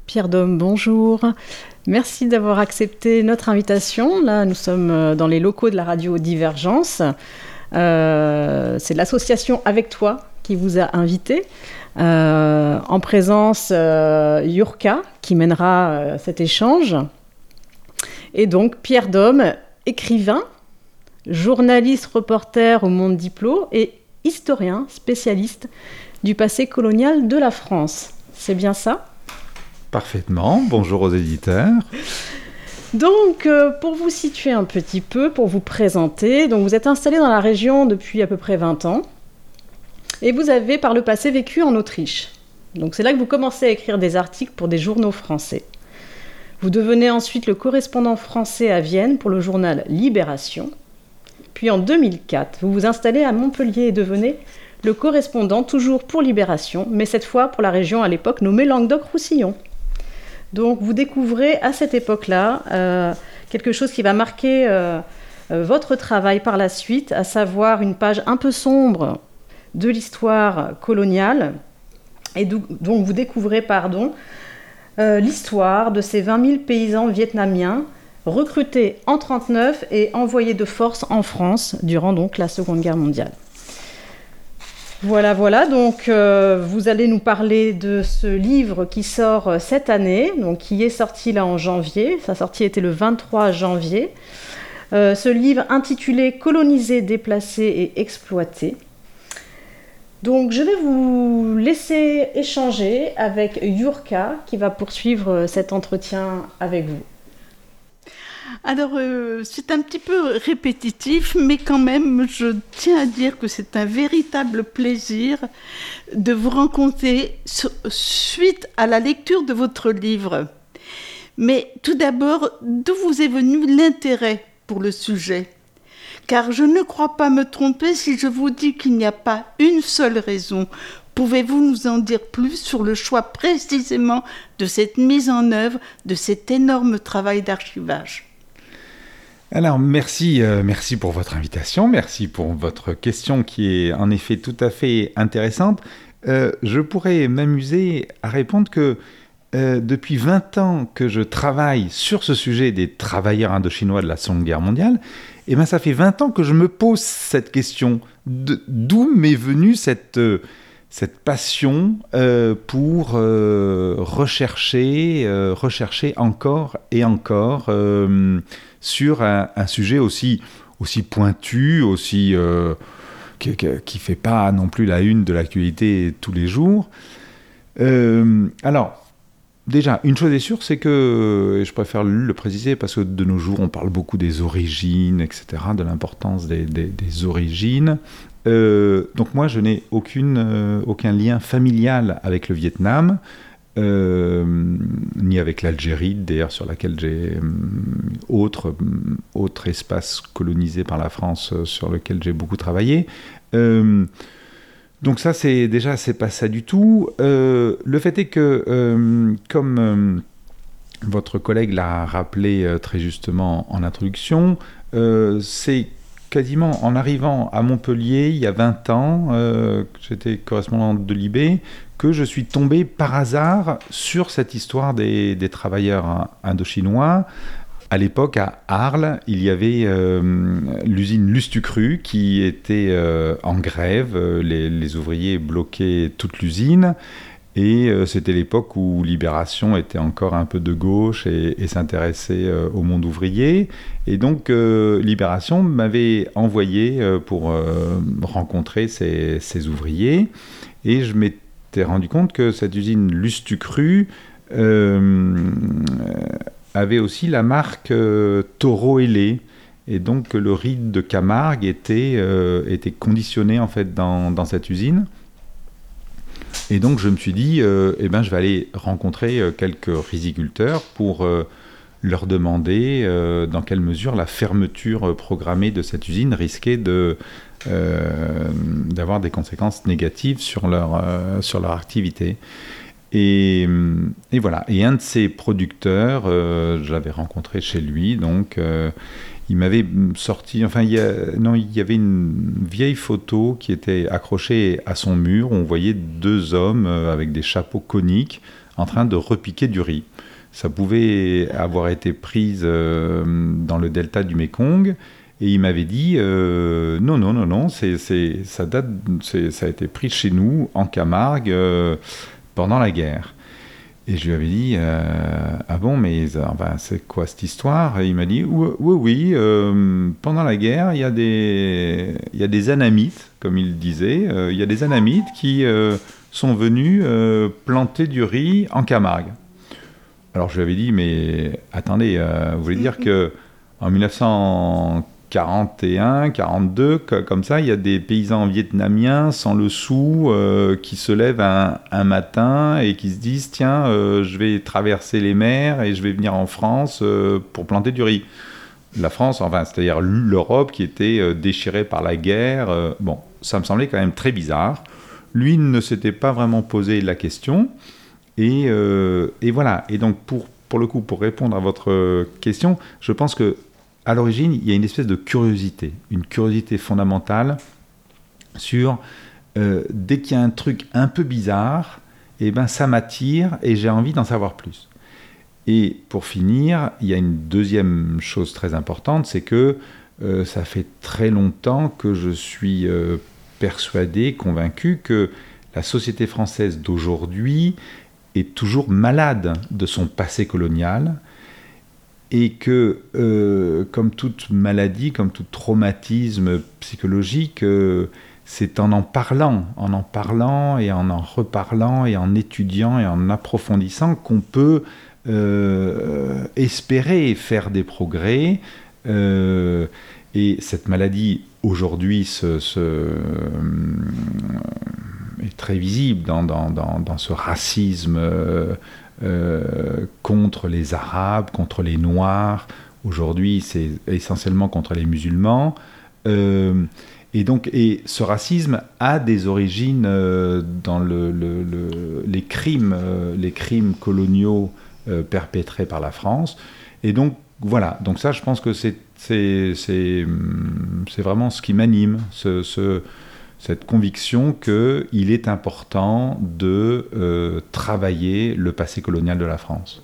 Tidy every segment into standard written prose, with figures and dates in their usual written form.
Pierre Dôme, bonjour. Merci d'avoir accepté notre invitation. Là, nous sommes dans les locaux de la radio Divergence. C'est l'association Avec Toi qui vous a invité. En présence Yurka qui mènera cet échange. Et donc Pierre Dôme, écrivain, journaliste reporter au Monde Diplo et historien spécialiste du passé colonial de la France. C'est bien ça ? Parfaitement. Bonjour aux éditeurs. Donc, pour vous situer un petit peu, pour vous présenter, donc vous êtes installé dans la région depuis à peu près 20 ans et vous avez par le passé vécu en Autriche. Donc c'est là que vous commencez à écrire des articles pour des journaux français. Vous devenez ensuite le correspondant français à Vienne pour le journal Libération. Puis en 2004, vous vous installez à Montpellier et devenez le correspondant toujours pour Libération, mais cette fois pour la région à l'époque nommée Languedoc-Roussillon. Donc vous découvrez à cette époque-là quelque chose qui va marquer votre travail par la suite, à savoir une page un peu sombre de l'histoire coloniale. Et donc vous découvrez l'histoire de ces 20 000 paysans vietnamiens recrutés en 1939 et envoyés de force en France durant donc la Seconde Guerre mondiale. Voilà, donc vous allez nous parler de ce livre qui sort cette année, donc qui est sorti là en janvier. Sa sortie était le 23 janvier. Ce livre intitulé « Colonisés, déplacés et exploités ». Donc je vais vous laisser échanger avec Yurka qui va poursuivre cet entretien avec vous. Alors, c'est un petit peu répétitif, mais quand même, je tiens à dire que c'est un véritable plaisir de vous rencontrer suite à la lecture de votre livre. Mais tout d'abord, d'où vous est venu l'intérêt pour le sujet ? Car je ne crois pas me tromper si je vous dis qu'il n'y a pas une seule raison. Pouvez-vous nous en dire plus sur le choix précisément de cette mise en œuvre, de cet énorme travail d'archivage ? Alors, merci pour votre invitation, merci pour votre question qui est en effet tout à fait intéressante. Je pourrais m'amuser à répondre que depuis 20 ans que je travaille sur ce sujet des travailleurs indochinois de la Seconde Guerre mondiale, et ça fait 20 ans que je me pose cette question. D'où m'est venue cette passion pour rechercher encore et encore sur un sujet aussi pointu, qui fait pas non plus la une de l'actualité tous les jours. Alors, déjà, une chose est sûre, c'est que, et je préfère le préciser parce que de nos jours, on parle beaucoup des origines, etc., de l'importance des origines. Donc moi, je n'ai aucun lien familial avec le Vietnam, ni avec l'Algérie, d'ailleurs, sur laquelle j'ai autre espace colonisé par la France sur lequel j'ai beaucoup travaillé. Donc ça, c'est pas ça du tout. Le fait est que, comme votre collègue l'a rappelé très justement en introduction, c'est quasiment en arrivant à Montpellier, il y a 20 ans, j'étais correspondant de Libé, que je suis tombé par hasard sur cette histoire des travailleurs indochinois. À l'époque, à Arles, il y avait l'usine Lustucru qui était en grève. Les ouvriers bloquaient toute l'usine. Et c'était l'époque où Libération était encore un peu de gauche et s'intéressait au monde ouvrier. Et donc, Libération m'avait envoyé pour rencontrer ces ouvriers. Et je m'étais rendu compte que cette usine Lustucru avait aussi la marque Taureau ailé. Et donc, le riz de Camargue était conditionné en fait dans cette usine. Et donc je me suis dit, je vais aller rencontrer quelques riziculteurs pour leur demander dans quelle mesure la fermeture programmée de cette usine risquait d'avoir des conséquences négatives sur leur activité. Et voilà. Et un de ces producteurs, je l'avais rencontré chez lui, donc il m'avait sorti, il y avait une vieille photo qui était accrochée à son mur. On voyait deux hommes avec des chapeaux coniques en train de repiquer du riz. Ça pouvait avoir été prise dans le delta du Mékong, et il m'avait dit non, ça a été pris chez nous, en Camargue, pendant la guerre. Et je lui avais dit ah bon, mais c'est quoi cette histoire? Et il m'a dit oui, pendant la guerre, il y a des anamites, comme il disait, il y a des anamites qui sont venus planter du riz en Camargue. Alors je lui avais dit, mais attendez, vous voulez dire que en 1941, 42, comme ça, il y a des paysans vietnamiens sans le sou qui se lèvent un matin et qui se disent, tiens, je vais traverser les mers et je vais venir en France pour planter du riz. La France, c'est-à-dire l'Europe qui était déchirée par la guerre. Bon, ça me semblait quand même très bizarre. Lui ne s'était pas vraiment posé la question. Et voilà. Et donc, pour le coup, pour répondre à votre question, je pense que à l'origine, il y a une espèce de curiosité, une curiosité fondamentale sur dès qu'il y a un truc un peu bizarre, ça m'attire et j'ai envie d'en savoir plus. Et pour finir, il y a une deuxième chose très importante, c'est que ça fait très longtemps que je suis persuadé, convaincu que la société française d'aujourd'hui est toujours malade de son passé colonial et que, comme toute maladie, comme tout traumatisme psychologique, c'est en parlant et en reparlant et en étudiant et en approfondissant qu'on peut espérer faire des progrès. Et cette maladie, aujourd'hui, est très visible dans ce racisme contre les Arabes, contre les Noirs. Aujourd'hui, c'est essentiellement contre les musulmans. Et ce racisme a des origines dans les crimes coloniaux perpétrés par la France. Et donc, voilà. Donc ça, je pense que c'est vraiment ce qui m'anime, cette conviction qu'il est important de travailler le passé colonial de la France.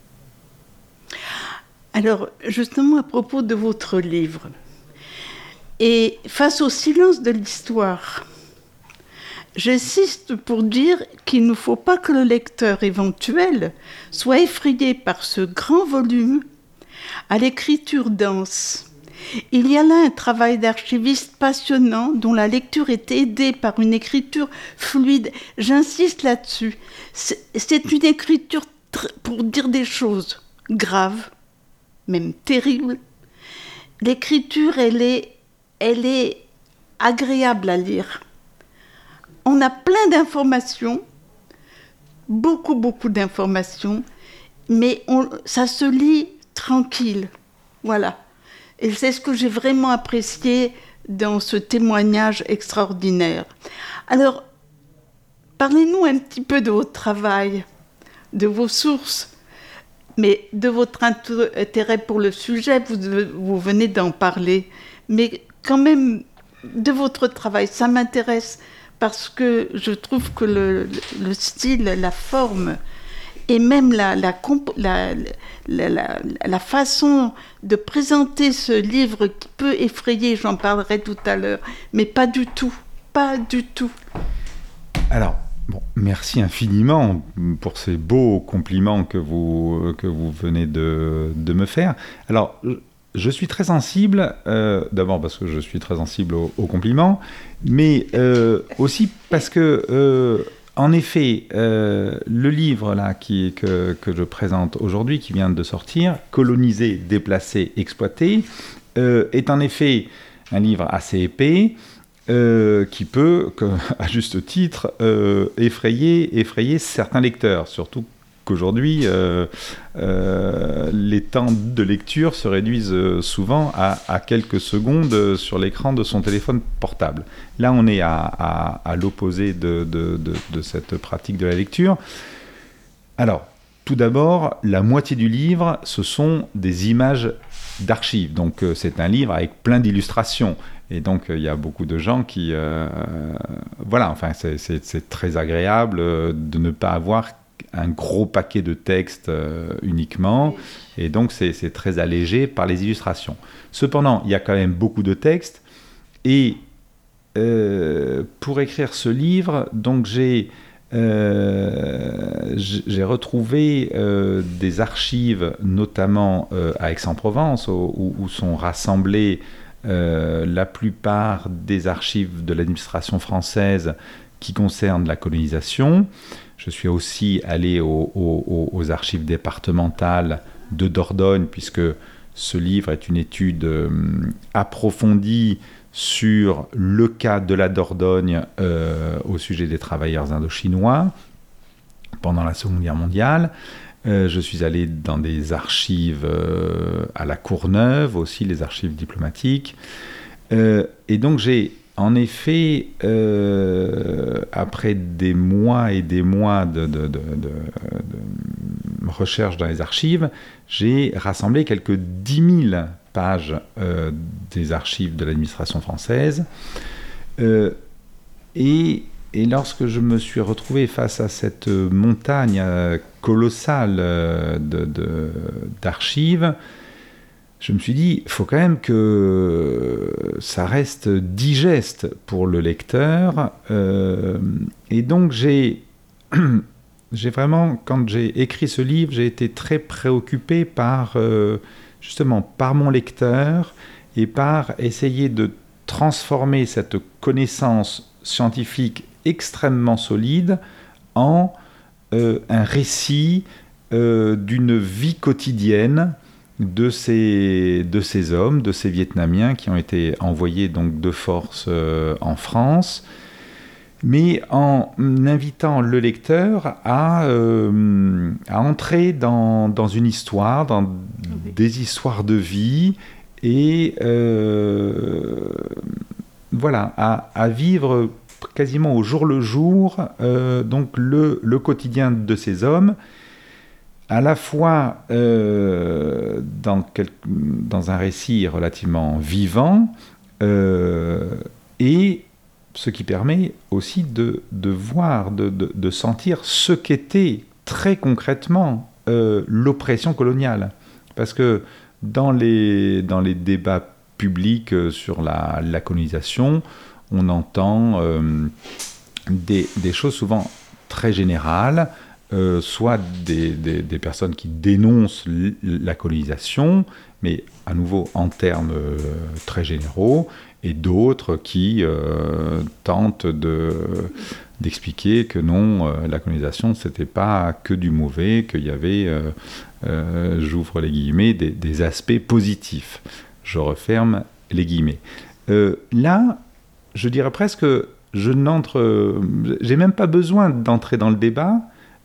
Alors, justement, à propos de votre livre, et face au silence de l'histoire, j'insiste pour dire qu'il ne faut pas que le lecteur éventuel soit effrayé par ce grand volume à l'écriture dense. Il y a là un travail d'archiviste passionnant dont la lecture est aidée par une écriture fluide. J'insiste là-dessus. C'est une écriture pour dire des choses graves, même terribles. L'écriture, elle est agréable à lire. On a plein d'informations, beaucoup d'informations, mais ça se lit tranquille. Voilà. Et c'est ce que j'ai vraiment apprécié dans ce témoignage extraordinaire. Alors, parlez-nous un petit peu de votre travail, de vos sources, mais de votre intérêt pour le sujet, vous venez d'en parler, mais quand même de votre travail, ça m'intéresse parce que je trouve que le style, la forme, et même la façon de présenter ce livre qui peut effrayer, j'en parlerai tout à l'heure, mais pas du tout. Alors, merci infiniment pour ces beaux compliments que vous venez de me faire. Alors, je suis très sensible, d'abord parce que je suis très sensible aux compliments, mais aussi parce que... En effet, le livre là, que je présente aujourd'hui, qui vient de sortir, Coloniser, déplacer, exploiter, est en effet un livre assez épais qui peut, à juste titre, effrayer certains lecteurs, surtout qu'aujourd'hui, les temps de lecture se réduisent souvent à quelques secondes sur l'écran de son téléphone portable. Là, on est à l'opposé de cette pratique de la lecture. Alors, tout d'abord, la moitié du livre, ce sont des images d'archives. Donc, c'est un livre avec plein d'illustrations. Et donc, il y a beaucoup de gens qui... c'est très agréable de ne pas avoir un gros paquet de textes uniquement, et donc c'est très allégé par les illustrations. Cependant, il y a quand même beaucoup de textes, et pour écrire ce livre, donc j'ai retrouvé des archives, notamment à Aix-en-Provence, où sont rassemblées la plupart des archives de l'administration française qui concernent la colonisation. Je suis aussi allé aux archives départementales de Dordogne, puisque ce livre est une étude approfondie sur le cas de la Dordogne au sujet des travailleurs indochinois pendant la Seconde Guerre mondiale. Je suis allé dans des archives à la Courneuve, aussi les archives diplomatiques. Et donc j'ai, en effet, après des mois et des mois de recherche dans les archives, j'ai rassemblé quelques 10 000 pages des archives de l'administration française. Et lorsque je me suis retrouvé face à cette montagne colossale d'archives, je me suis dit, il faut quand même que ça reste digeste pour le lecteur. Et donc j'ai vraiment, quand j'ai écrit ce livre, j'ai été très préoccupé justement par mon lecteur et par essayer de transformer cette connaissance scientifique extrêmement solide en un récit d'une vie quotidienne de ces hommes, de ces Vietnamiens qui ont été envoyés donc de force en France, mais en invitant le lecteur à entrer dans une histoire, dans des histoires de vie, et voilà, à vivre quasiment au jour le jour donc le quotidien de ces hommes, à la fois dans un récit relativement vivant, et ce qui permet aussi de voir, de sentir ce qu'était très concrètement l'oppression coloniale. Parce que dans les débats publics sur la colonisation, on entend des choses souvent très générales, soit des personnes qui dénoncent la colonisation, mais à nouveau en termes très généraux, et d'autres qui tentent d'expliquer que non, la colonisation, c'était pas que du mauvais, qu'il y avait, j'ouvre les guillemets, des aspects positifs. Je referme les guillemets. Là, je dirais presque, j'ai même pas besoin d'entrer dans le débat,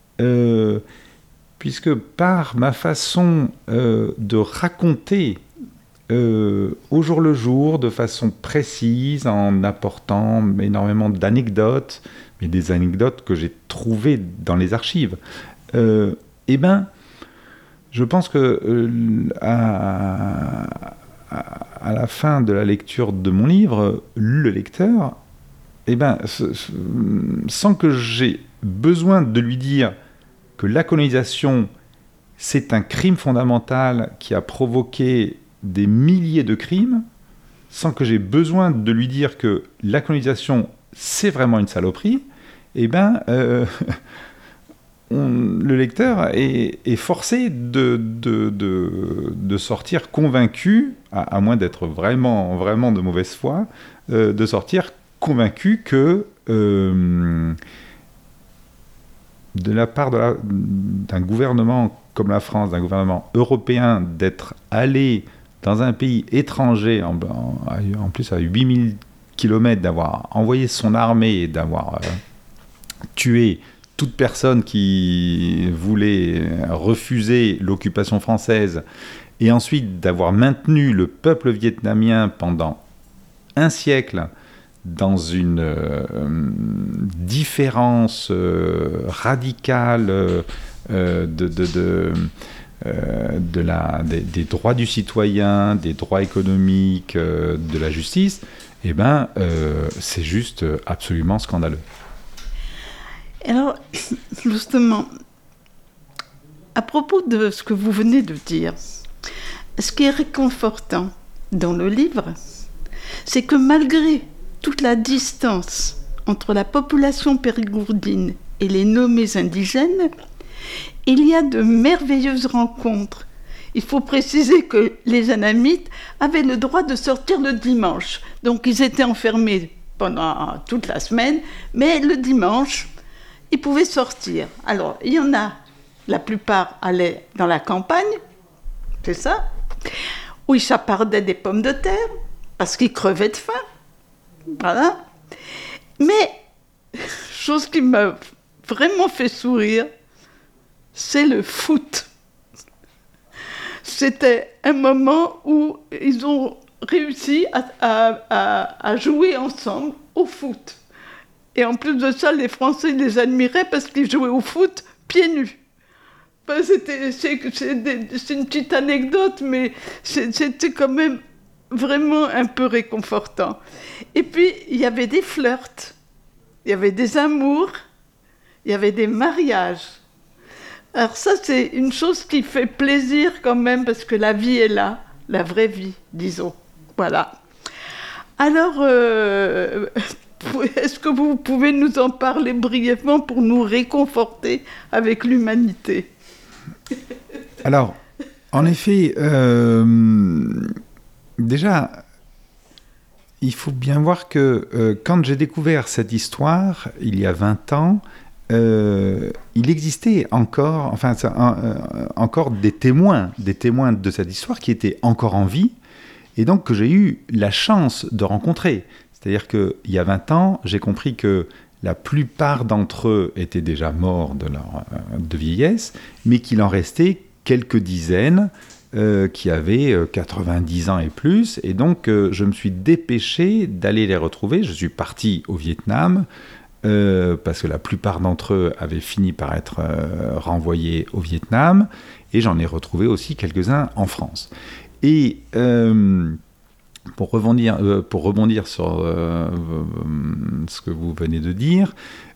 puisque par ma façon de raconter au jour le jour, de façon précise, en apportant énormément d'anecdotes, mais des anecdotes que j'ai trouvées dans les archives, eh ben, je pense que à la fin de la lecture de mon livre, le lecteur, eh ben, sans que j'ai besoin de lui dire que la colonisation, c'est un crime fondamental qui a provoqué des milliers de crimes, sans que j'ai besoin de lui dire que la colonisation, c'est vraiment une saloperie, eh ben, le lecteur est forcé de sortir convaincu, à moins d'être vraiment, vraiment de mauvaise foi, de sortir convaincu que de la part d'un gouvernement comme la France, d'un gouvernement européen, d'être allé dans un pays étranger, en plus à 8000 km, d'avoir envoyé son armée et d'avoir tué toute personne qui voulait refuser l'occupation française, et ensuite d'avoir maintenu le peuple vietnamien pendant un siècle dans une différence radicale des droits du citoyen, des droits économiques, de la justice, eh ben, c'est juste absolument scandaleux. Alors, justement, à propos de ce que vous venez de dire, ce qui est réconfortant dans le livre, c'est que malgré toute la distance entre la population périgourdine et les nommés indigènes, il y a de merveilleuses rencontres. Il faut préciser que les Anamites avaient le droit de sortir le dimanche. Donc ils étaient enfermés pendant toute la semaine, mais le dimanche, ils pouvaient sortir. Alors, il y en a, la plupart allaient dans la campagne, c'est ça, où ils chapardaient des pommes de terre, parce qu'ils crevaient de faim. Voilà. Mais, chose qui m'a vraiment fait sourire, c'est le foot. C'était un moment où ils ont réussi à jouer ensemble au foot. Et en plus de ça, les Français les admiraient parce qu'ils jouaient au foot pieds nus. Enfin, c'est une petite anecdote, mais c'était quand même vraiment un peu réconfortant. Et puis, il y avait des flirts, il y avait des amours, il y avait des mariages. Alors ça, c'est une chose qui fait plaisir quand même, parce que la vie est là, la vraie vie, disons. Voilà. Alors, est-ce que vous pouvez nous en parler brièvement pour nous réconforter avec l'humanité ? Alors, en effet, déjà, il faut bien voir que quand j'ai découvert cette histoire, il y a 20 ans, il existait encore, encore des témoins de cette histoire qui étaient encore en vie, et donc que j'ai eu la chance de rencontrer. C'est-à-dire qu'il y a 20 ans, j'ai compris que la plupart d'entre eux étaient déjà morts de vieillesse, mais qu'il en restait quelques dizaines qui avaient 90 ans et plus. Et donc, je me suis dépêché d'aller les retrouver. Je suis parti au Vietnam, parce que la plupart d'entre eux avaient fini par être renvoyés au Vietnam, et j'en ai retrouvé aussi quelques-uns en France. Et pour rebondir sur ce que vous venez de dire,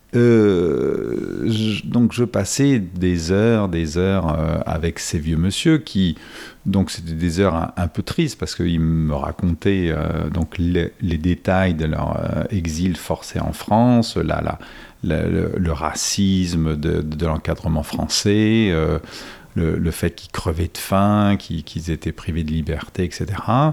donc je passais des heures avec ces vieux monsieur qui, donc c'était des heures un peu tristes parce qu'ils me racontaient donc les détails de leur exil forcé en France, le racisme de l'encadrement français, le fait qu'ils crevaient de faim, qu'ils étaient privés de liberté, etc.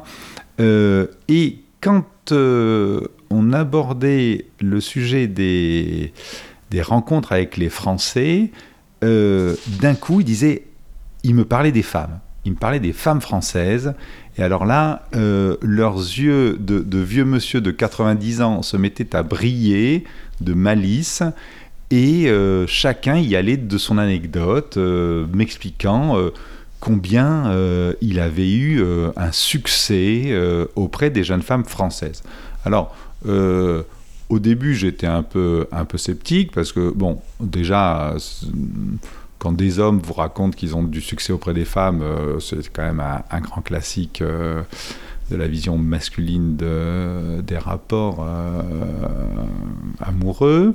Et quand on abordait le sujet des rencontres avec les Français, d'un coup, il me parlait des femmes. Il me parlait des femmes françaises. Et alors là, leurs yeux de vieux monsieur de 90 ans se mettaient à briller de malice. Et chacun y allait de son anecdote, m'expliquant combien il avait eu un succès auprès des jeunes femmes françaises. Alors, au début, j'étais un peu sceptique, parce que, bon, déjà, quand des hommes vous racontent qu'ils ont du succès auprès des femmes, c'est quand même un grand classique de la vision masculine des rapports amoureux.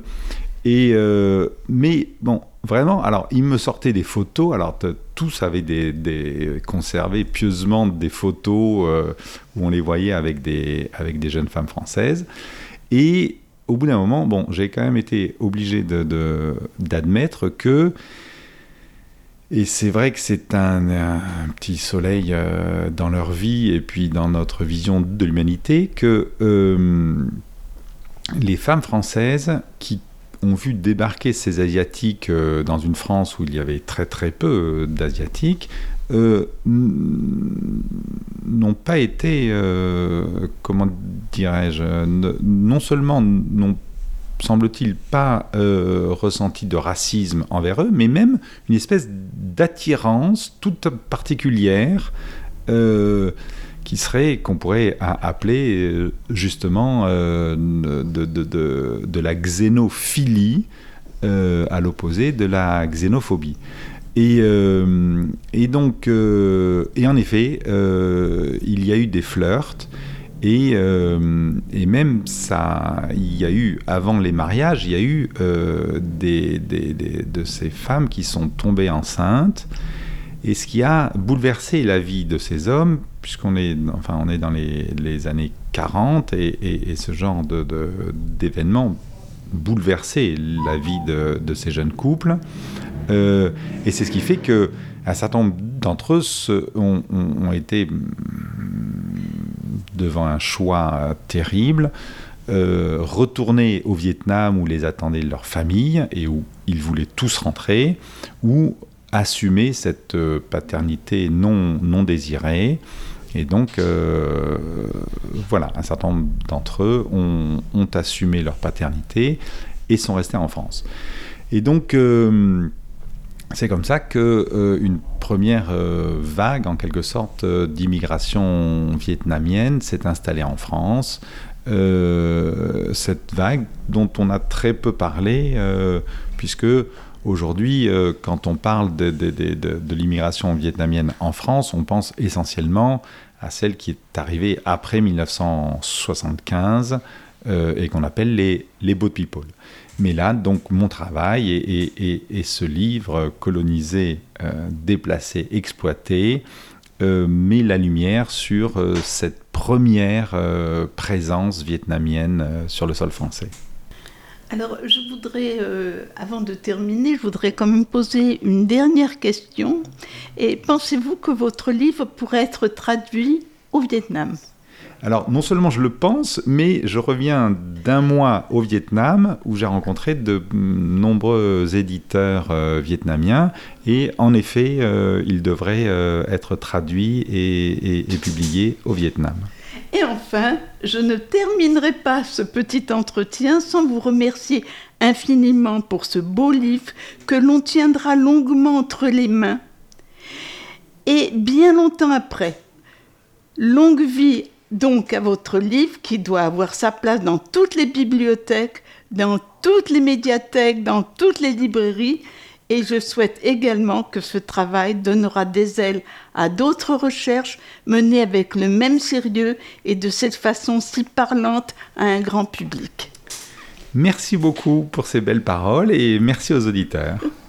Mais bon, vraiment, alors ils me sortaient des photos, alors tous avaient conservé pieusement des photos où on les voyait avec des jeunes femmes françaises. Et au bout d'un moment, bon, j'ai quand même été obligé d'admettre que, et c'est vrai que c'est un petit soleil dans leur vie et puis dans notre vision de l'humanité, que les femmes françaises qui ont vu débarquer ces Asiatiques dans une France où il y avait très très peu d'Asiatiques, n'ont pas été, comment dirais-je, non seulement n'ont, semble-t-il, pas ressenti de racisme envers eux, mais même une espèce d'attirance toute particulière qu'on pourrait appeler justement de la xénophilie à l'opposé de la xénophobie. Et donc, et en effet, il y a eu des flirts, Et même ça, il y a eu, avant les mariages, il y a eu de ces femmes qui sont tombées enceintes, et ce qui a bouleversé la vie de ces hommes, puisqu'on est, on est dans les années 40, et ce genre d'événements bouleversé la vie de ces jeunes couples. Et c'est ce qui fait qu'un certain nombre d'entre eux ont été devant un choix terrible, retourner au Vietnam où les attendait leur famille et où ils voulaient tous rentrer, ou assumer cette paternité non désirée. Et donc, voilà, un certain nombre d'entre eux ont assumé leur paternité et sont restés en France. Et donc, c'est comme ça qu'une première vague, en quelque sorte, d'immigration vietnamienne s'est installée en France. Cette vague dont on a très peu parlé, puisque aujourd'hui, quand on parle de l'immigration vietnamienne en France, on pense essentiellement à celle qui est arrivée après 1975 et qu'on appelle les boat people. Mais là, donc, mon travail et ce livre, Colonisé, déplacé, exploité, met la lumière sur cette première présence vietnamienne sur le sol français. Alors, je voudrais, avant de terminer, je voudrais quand même poser une dernière question. Et pensez-vous que votre livre pourrait être traduit au Vietnam ? Alors, non seulement je le pense, mais je reviens d'un mois au Vietnam où j'ai rencontré de nombreux éditeurs vietnamiens. Et en effet, il devrait être traduit et publié au Vietnam. Et enfin, je ne terminerai pas ce petit entretien sans vous remercier infiniment pour ce beau livre que l'on tiendra longuement entre les mains. Et bien longtemps après, longue vie donc à votre livre qui doit avoir sa place dans toutes les bibliothèques, dans toutes les médiathèques, dans toutes les librairies. Et je souhaite également que ce travail donnera des ailes à d'autres recherches menées avec le même sérieux et de cette façon si parlante à un grand public. Merci beaucoup pour ces belles paroles et merci aux auditeurs.